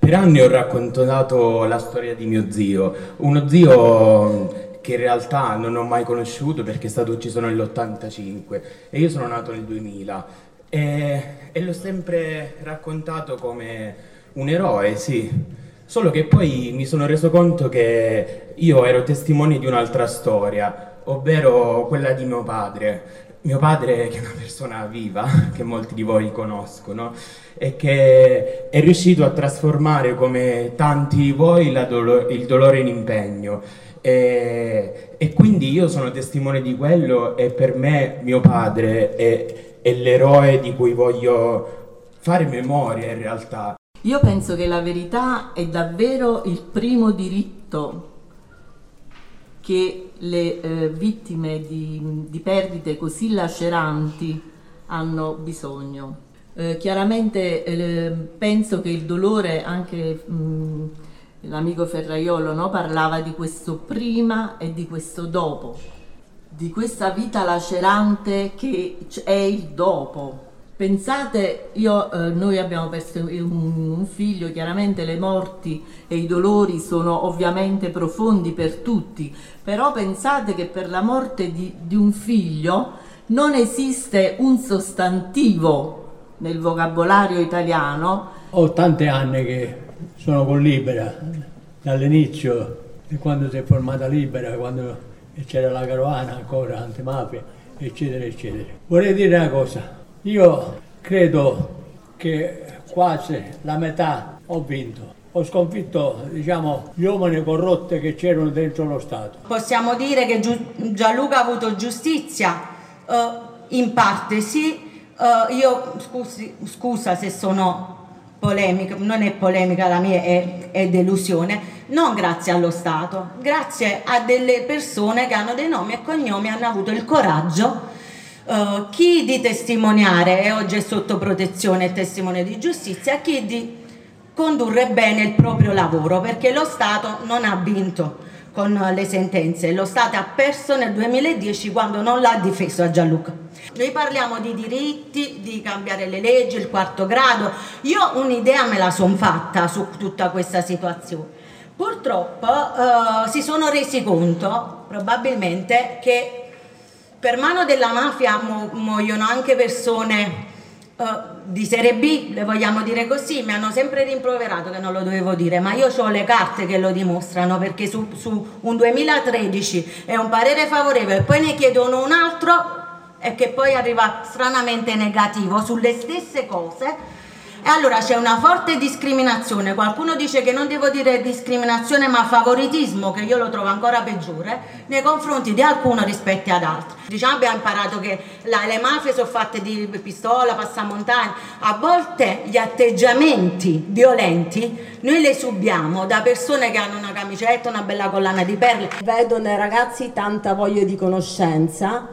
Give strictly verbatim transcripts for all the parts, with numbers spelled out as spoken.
Per anni ho raccontato la storia di mio zio, uno zio che in realtà non ho mai conosciuto perché è stato ucciso nell'ottantacinque e io sono nato nel duemila e, e l'ho sempre raccontato come un eroe, sì, solo che poi mi sono reso conto che io ero testimone di un'altra storia, ovvero quella di mio padre. Mio padre, che è una persona viva, che molti di voi conoscono, e che è riuscito a trasformare, come tanti di voi, la dolo- il dolore in impegno. E, e quindi io sono testimone di quello e per me mio padre è, è l'eroe di cui voglio fare memoria in realtà. Io penso che la verità è davvero il primo diritto che le eh, vittime di, di perdite così laceranti hanno bisogno. Eh, chiaramente eh, penso che il dolore, anche mh, l'amico Ferraiolo, no, parlava di questo prima e di questo dopo, di questa vita lacerante che è il dopo. Pensate, io, eh, noi abbiamo perso un, un figlio, chiaramente le morti e i dolori sono ovviamente profondi per tutti, però pensate che per la morte di, di un figlio non esiste un sostantivo nel vocabolario italiano. Ho tanti anni che sono con Libera, dall'inizio, di quando si è formata Libera, quando c'era la carovana ancora antimafia, eccetera, eccetera. Vorrei dire una cosa. Io credo che quasi la metà ho vinto. Ho sconfitto, diciamo, gli uomini corrotti che c'erano dentro lo Stato. Possiamo dire che Gianluca ha avuto giustizia? Uh, in parte sì. Uh, io, scusi, scusa se sono polemica, non è polemica la mia, è, è delusione. Non grazie allo Stato, grazie a delle persone che hanno dei nomi e cognomi, hanno avuto il coraggio. Uh, chi di testimoniare e oggi è sotto protezione, è testimone di giustizia, chi di condurre bene il proprio lavoro, perché lo Stato non ha vinto con le sentenze, lo Stato ha perso nel duemiladieci quando non l'ha difeso a Gianluca. Noi parliamo di diritti, di cambiare le leggi, il quarto grado. Io un'idea me la son fatta su tutta questa situazione. Purtroppo uh, si sono resi conto probabilmente che per mano della mafia mu- muoiono anche persone uh, di serie B, le vogliamo dire così. Mi hanno sempre rimproverato che non lo dovevo dire, ma io ho le carte che lo dimostrano, perché su, su un duemilatredici è un parere favorevole, poi ne chiedono un altro e che poi arriva stranamente negativo sulle stesse cose. E allora c'è una forte discriminazione, qualcuno dice che non devo dire discriminazione ma favoritismo, che io lo trovo ancora peggiore, nei confronti di alcuno rispetto ad altri. Diciamo, abbiamo imparato che la, le mafie sono fatte di pistola, passamontagna, a volte gli atteggiamenti violenti noi le subiamo da persone che hanno una camicetta, una bella collana di perle. Vedo nei ragazzi tanta voglia di conoscenza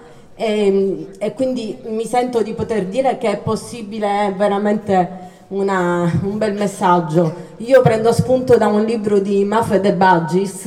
e, e quindi mi sento di poter dire che è possibile veramente Una, un bel messaggio. Io prendo spunto da un libro di Mafia De Bagis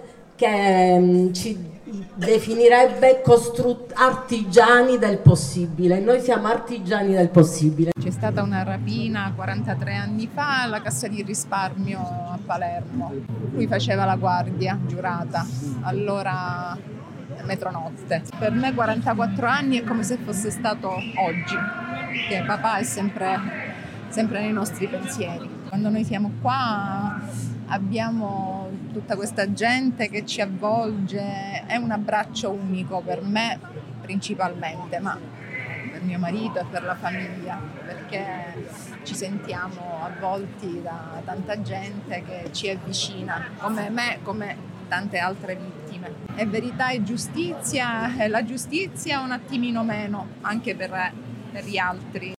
che um, ci definirebbe costru- artigiani del possibile. Noi siamo artigiani del possibile. C'è stata una rapina quarantatré anni fa alla Cassa di Risparmio a Palermo. Lui faceva la guardia giurata, allora metronotte. Per me quarantaquattro anni è come se fosse stato oggi, che papà è sempre sempre nei nostri pensieri. Quando noi siamo qua abbiamo tutta questa gente che ci avvolge, è un abbraccio unico per me principalmente, ma per mio marito e per la famiglia, perché ci sentiamo avvolti da tanta gente che ci è vicina, come me, come tante altre vittime. È verità e giustizia, e la giustizia un attimino meno, anche per, per gli altri.